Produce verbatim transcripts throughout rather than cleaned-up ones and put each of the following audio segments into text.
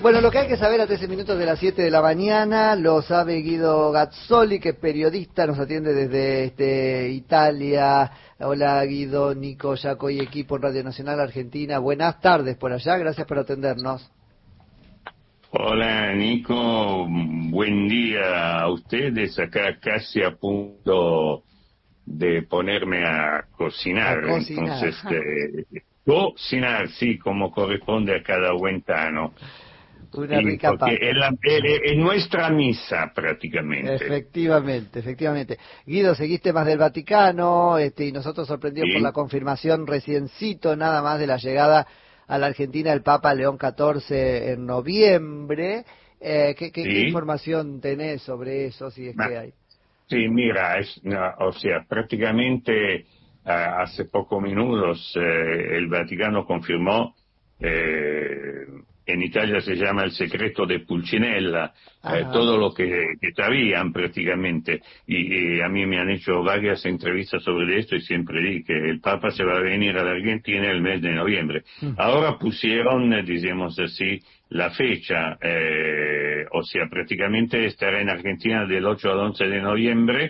Bueno, lo que hay que saber a trece minutos de las siete de la mañana lo sabe Guido Gazzoli, que es periodista, nos atiende desde este, Italia. Hola Guido, Nico, Jaco y equipo en Radio Nacional Argentina. Buenas tardes por allá, gracias por atendernos. Hola Nico, buen día a ustedes, acá casi a punto de ponerme a cocinar, A cocinar. entonces eh, cocinar, sí, como corresponde a cada buen tano. Una Sí, rica porque pata. es, la, es, es nuestra misa prácticamente. Efectivamente, efectivamente. Guido, seguiste más del Vaticano, este, y nosotros sorprendidos por la Sí, confirmación reciencito nada más de la llegada a la Argentina del Papa León catorce en noviembre. Eh, ¿qué, qué, ¿Qué sí, información tenés sobre eso, si es ma, que hay? sí, mira, es, no, o sea, prácticamente ah, hace pocos minutos eh, el Vaticano confirmó, eh, en Italia se llama el secreto de Pulcinella, eh, Ajá. todo lo que, que sabían prácticamente, y, y a mí me han hecho varias entrevistas sobre esto y siempre di que el Papa se va a venir a la Argentina el mes de noviembre. Mm. Ahora pusieron, eh, digamos así, la fecha, eh, o sea, prácticamente estará en Argentina del ocho al once de noviembre,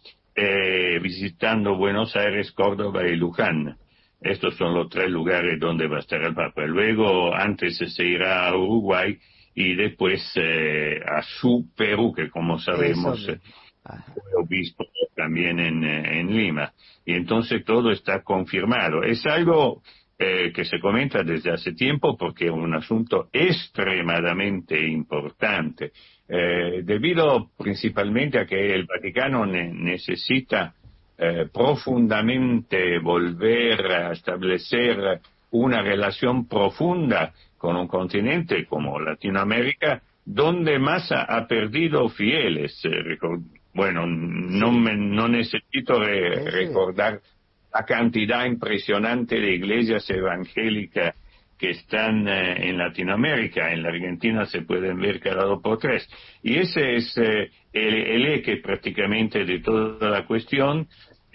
eh, visitando Buenos Aires, Córdoba y Luján. Estos son los tres lugares donde va a estar el Papa. Luego, antes se irá a Uruguay y después eh, a su Perú, que como Eso sabemos eh, mismo. Ajá. fue obispo también en, eh, en Lima. Y entonces todo está confirmado. Es algo eh, que se comenta desde hace tiempo porque es un asunto extremadamente importante, eh, debido principalmente a que el Vaticano ne- necesita eh, profundamente volver a establecer una relación profunda con un continente como Latinoamérica, donde más ha, ha perdido fieles. Eh, recor- bueno, no, Sí, me, no necesito re- sí, sí. recordar la cantidad impresionante de iglesias evangélicas que están eh, en Latinoamérica. En la Argentina se pueden ver cada dos por tres. Y ese es eh, el, el eje prácticamente de toda la cuestión,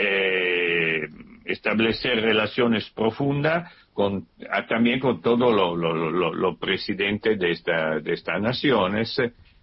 eh, establecer relaciones profundas con, ah, también con todos los lo, lo, lo, lo presidentes de, esta, de estas naciones,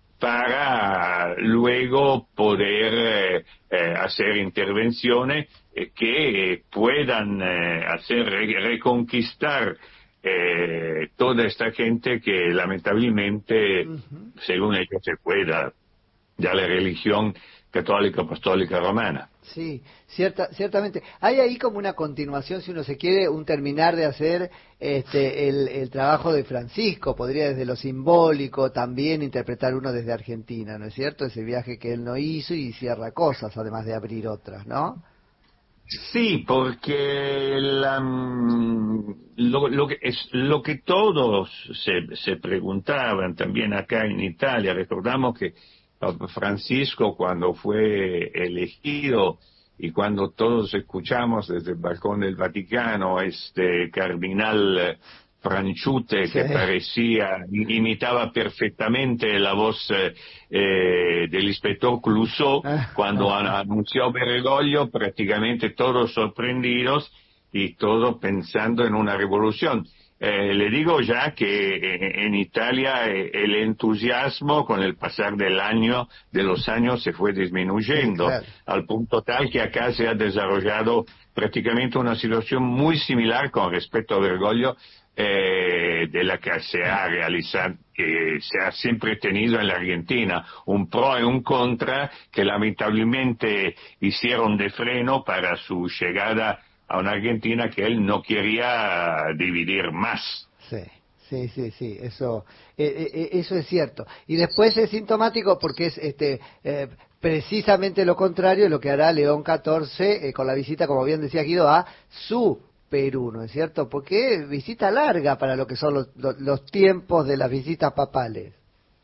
para luego poder eh, eh, hacer intervenciones eh, que eh, puedan eh, hacer re- reconquistar eh, toda esta gente que lamentablemente, Ujú. según ellos, se pueda de la religión católica apostólica romana. Sí, cierta, ciertamente. Hay ahí como una continuación, si uno se quiere, un terminar de hacer este, el, el trabajo de Francisco. Podría desde lo simbólico también interpretar uno desde Argentina, ¿no es cierto? Ese viaje que él no hizo y cierra cosas, además de abrir otras, ¿no? Sí, porque la, mm, lo, lo que es lo que todos se, se preguntaban también acá en Italia. Recordamos que Papa Francisco, cuando fue elegido y cuando todos escuchamos desde el balcón del Vaticano este cardenal Franchute, Sí. que parecía, imitaba perfectamente la voz eh, eh, del inspector Clouseau, cuando an- anunció Bergoglio, prácticamente todos sorprendidos y todos pensando en una revolución. Eh, le digo ya que eh, en Italia eh, el entusiasmo con el pasar del año, de los años, se fue Sí, disminuyendo, claro. al punto tal que acá se ha desarrollado prácticamente una situación muy similar con respecto a Bergoglio, eh, de la que se ha realizado, que se ha siempre tenido en la Argentina, un pro y un contra que lamentablemente hicieron de freno para su llegada a una Argentina que él no quería dividir más. Sí, sí, sí, sí, eso, eh, eh, eh, eso es cierto. Y después es sintomático porque es este eh, precisamente lo contrario de lo que hará León catorce eh, con la visita, como bien decía Guido, a su Perú, ¿no es cierto? Porque visita larga para lo que son los, los, los tiempos de las visitas papales.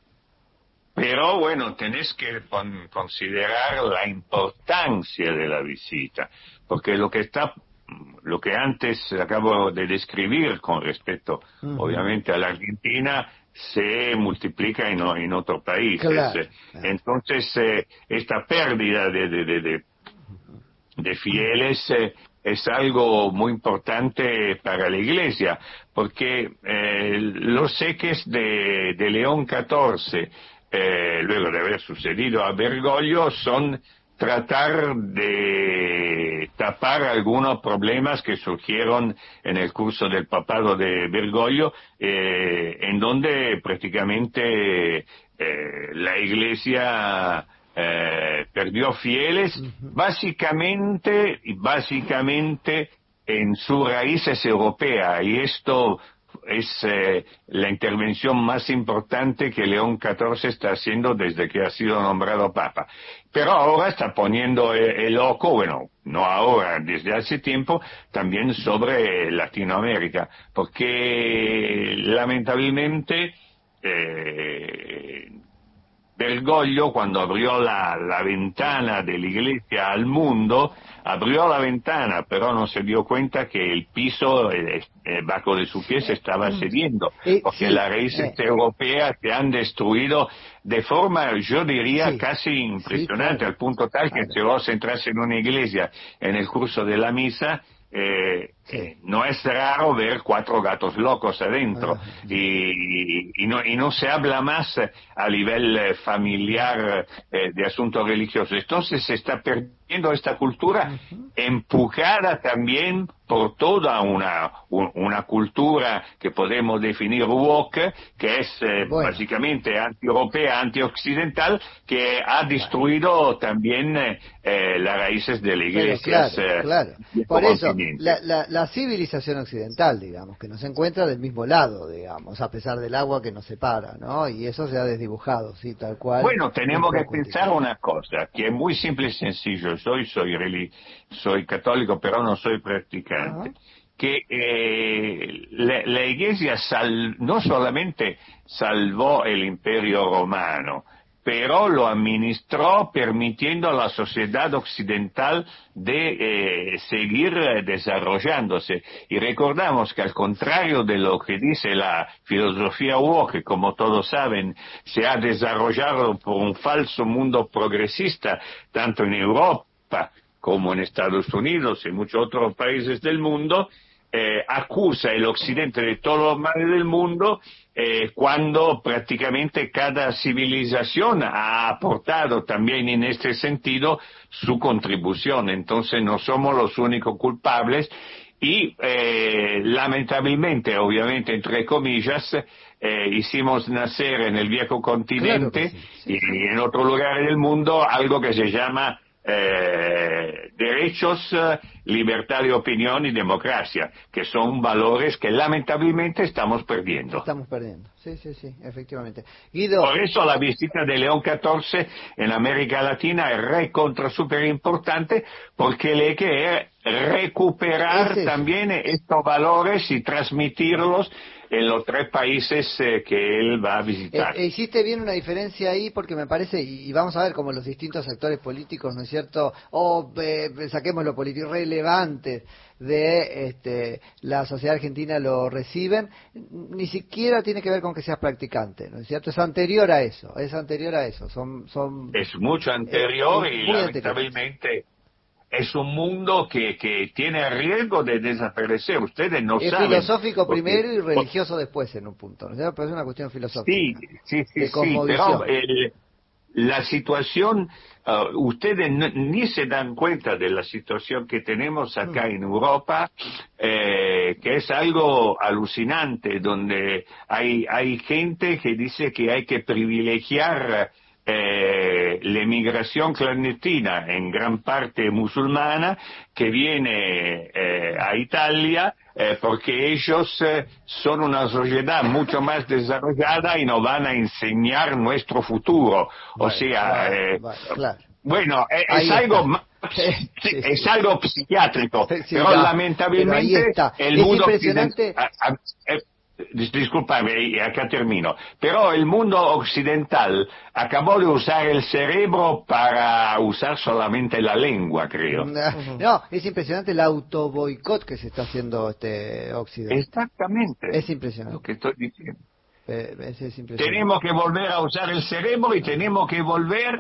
Pero bueno, tenés que con- considerar la importancia de la visita, porque lo que está, lo que antes acabo de describir con respecto, Ujú. obviamente, a la Argentina, se multiplica en, o- en otros países. Claro, claro. Entonces, eh, esta pérdida de, de, de, de de fieles eh, es algo muy importante para la Iglesia, porque eh, los seques de, de León catorce, eh, luego de haber sucedido a Bergoglio, son tratar de tapar algunos problemas que surgieron en el curso del papado de Bergoglio, eh, en donde prácticamente eh, la Iglesia eh, perdió fieles, uh-huh. básicamente, básicamente en sus raíces europeas, y esto es eh, la intervención más importante que León catorce está haciendo desde que ha sido nombrado Papa. Pero ahora está poniendo el, el ojo, bueno, no ahora, desde hace tiempo, también sobre Latinoamérica, porque lamentablemente eh, Bergoglio, cuando abrió la, la ventana de la Iglesia al mundo, abrió la ventana, pero no se dio cuenta que el piso eh, eh, bajo de su pie se estaba cediendo, eh, porque sí, las raíces eh. europeas se han destruido de forma, yo diría, sí, casi impresionante, sí, claro, al punto tal que claro. Si vos entras en una iglesia en el curso de la misa, Eh, sí. eh, no es raro ver cuatro gatos locos adentro, ah, y, y, no, y no se habla más a nivel familiar eh, de asuntos religiosos. Entonces se está perdiendo esta cultura, uh-huh. empujada también por toda una, un, una cultura que podemos definir woke, que es eh, bueno. básicamente anti-europea, anti-occidental, que ha destruido también eh, las raíces de la iglesia. Claro, claro. Por eso, la, la, la civilización occidental, digamos, que nos encuentra del mismo lado, digamos, a pesar del agua que nos separa, ¿no? Y eso se ha desdibujado, sí, tal cual. Bueno, tenemos que pensar una cosa, que es muy simple y sencillo. Soy, soy, relig- soy católico, pero no soy practicante. Uh-huh. Que eh, la, la Iglesia sal, no solamente salvó el Imperio Romano, pero lo administró permitiendo a la sociedad occidental de eh, seguir eh, desarrollándose. Y recordamos que al contrario de lo que dice la filosofía woke, que como todos saben se ha desarrollado por un falso mundo progresista, tanto en Europa como en Estados Unidos y muchos otros países del mundo, eh, acusa el occidente de todo lo malo del mundo, eh, cuando prácticamente cada civilización ha aportado también en este sentido su contribución. Entonces no somos los únicos culpables y eh, lamentablemente, obviamente entre comillas, eh, hicimos nacer en el viejo continente, claro, sí, sí, y sí. en otro lugar del mundo algo que se llama Eh, derechos, libertad de opinión y democracia, que son valores que lamentablemente estamos perdiendo. Estamos perdiendo, sí, sí, sí, efectivamente. Guido. Por eso la visita de León catorce en América Latina es re contra súper importante, porque le que recuperar es también estos valores y transmitirlos en los tres países eh, que él va a visitar. Eh, hiciste bien una diferencia ahí, porque me parece, y, y vamos a ver cómo los distintos actores políticos, ¿no es cierto?, o eh, saquemos lo político relevante de este, la sociedad argentina lo reciben, ni siquiera tiene que ver con que seas practicante, ¿no es cierto? Es anterior a eso, es anterior a eso. Son, son es mucho anterior eh, y muy lamentablemente anterior. Es un mundo que, que tiene riesgo de desaparecer. Ustedes no es saben. Es filosófico porque, primero y religioso después en un punto, ¿no es cierto? Pero es una cuestión filosófica. Sí, sí, sí, sí, pero el, la situación, uh, ustedes no, ni se dan cuenta de la situación que tenemos acá mm. en Europa, eh, que es algo alucinante, donde hay, hay gente que dice que hay que privilegiar Eh, la emigración clandestina, en gran parte musulmana, que viene eh, a Italia eh, porque ellos eh, son una sociedad mucho más desarrollada y nos van a enseñar nuestro futuro. O vale, sea, vale, eh, vale, claro. bueno, es, es algo más, sí, sí, es sí. algo psiquiátrico, sí, pero no, lamentablemente pero ahí está. el es mundo impresionante. A, a, a, Disculpame, acá termino. Pero el mundo occidental acabó de usar el cerebro para usar solamente la lengua, creo. No, es impresionante el autoboicot que se está haciendo este Occidente. Exactamente. Es impresionante. Lo que estoy diciendo. Eh, es, es impresionante. Tenemos que volver a usar el cerebro y tenemos que volver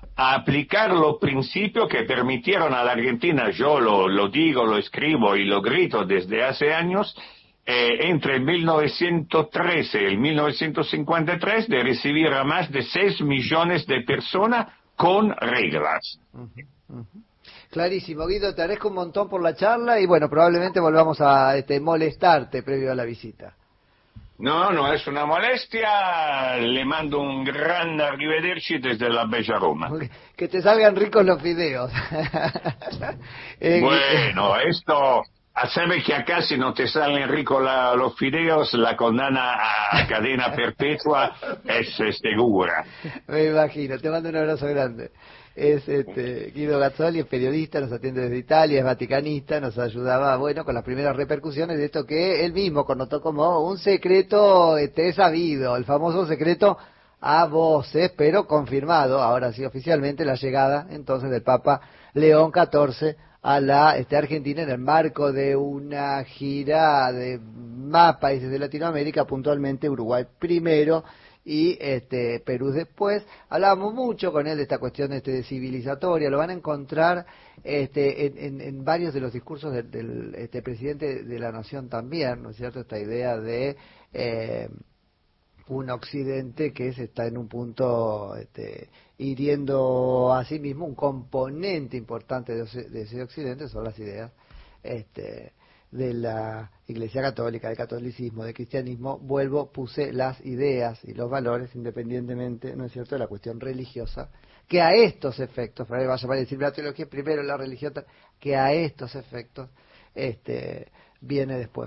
a aplicar los principios que permitieron a la Argentina, yo lo, lo digo, lo escribo y lo grito desde hace años, eh, entre mil novecientos trece y mil novecientos cincuenta y tres, de recibir a más de seis millones de personas con reglas. Uh-huh, uh-huh. Clarísimo, Guido, te agradezco un montón por la charla y bueno, probablemente volvamos a este, molestarte previo a la visita. No, no es una molestia, le mando un gran arrivederci desde la bella Roma. Que te salgan ricos los fideos. eh, Bueno, esto, sabe que acá si no te salen ricos la, los fideos, la condena a cadena perpetua es, es segura. Me imagino, te mando un abrazo grande. Es este, Guido Gazzoli, es periodista, nos atiende desde Italia, es vaticanista, nos ayudaba, bueno, con las primeras repercusiones de esto que él mismo connotó como un secreto este, sabido, el famoso secreto a voces, pero confirmado, ahora sí oficialmente, la llegada entonces del Papa León catorce a la este, Argentina en el marco de una gira de más países de Latinoamérica, puntualmente Uruguay primero, y este Perú después. Hablábamos mucho con él de esta cuestión este, de civilizatoria, lo van a encontrar este, en, en, en varios de los discursos del, del este, presidente de la Nación también, ¿no es cierto? Esta idea de eh, un occidente que se está en un punto este, hiriendo a sí mismo. Un componente importante de ese, de ese occidente son las ideas este, de la Iglesia Católica, del catolicismo, del cristianismo. Vuelvo, puse las ideas y los valores independientemente, ¿no es cierto?, de la cuestión religiosa, que a estos efectos, Fray vaya a decir la teología primero, la religión, que a estos efectos este, viene después.